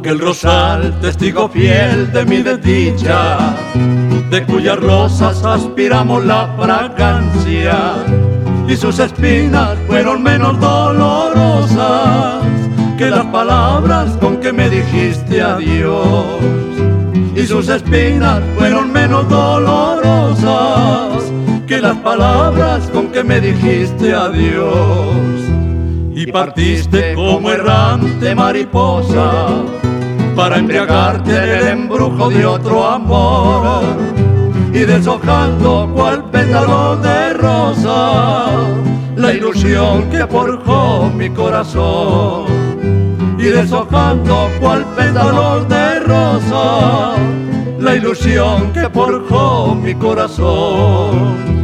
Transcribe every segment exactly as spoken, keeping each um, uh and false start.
Aquel rosal, testigo fiel de mi desdicha, de cuyas rosas aspiramos la fragancia, y sus espinas fueron menos dolorosas que las palabras con que me dijiste adiós. Y sus espinas fueron menos dolorosas que las palabras con que me dijiste adiós. Y partiste como errante mariposa para embriagarte del embrujo de otro amor, y deshojando cual pétalo de rosa la ilusión que forjó mi corazón. Y deshojando cual pétalo de rosa la ilusión que forjó mi corazón.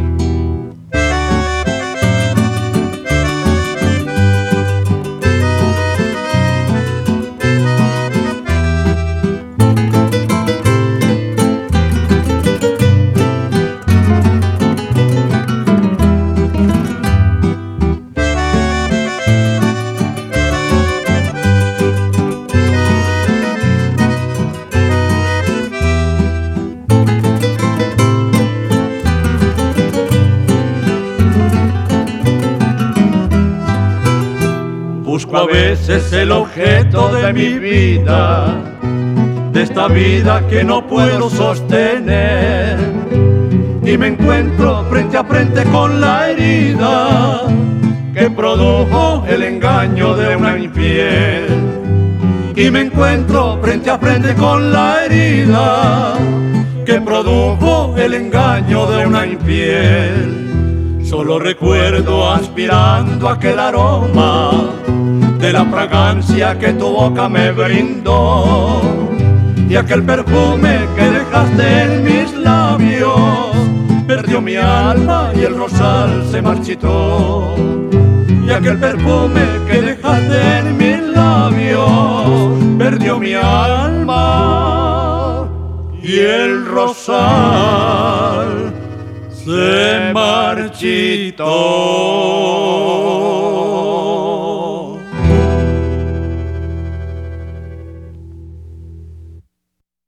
Busco a veces el objeto de mi vida, de esta vida que no puedo sostener, y me encuentro frente a frente con la herida que produjo el engaño de una infiel. Y me encuentro frente a frente con la herida que produjo el engaño de una infiel. Solo recuerdo aspirando aquel aroma de la fragancia que tu boca me brindó, y aquel perfume que dejaste en mis labios perdió mi alma y el rosal se marchitó. Y aquel perfume que dejaste en mis labios perdió mi alma y el rosal se marchitó.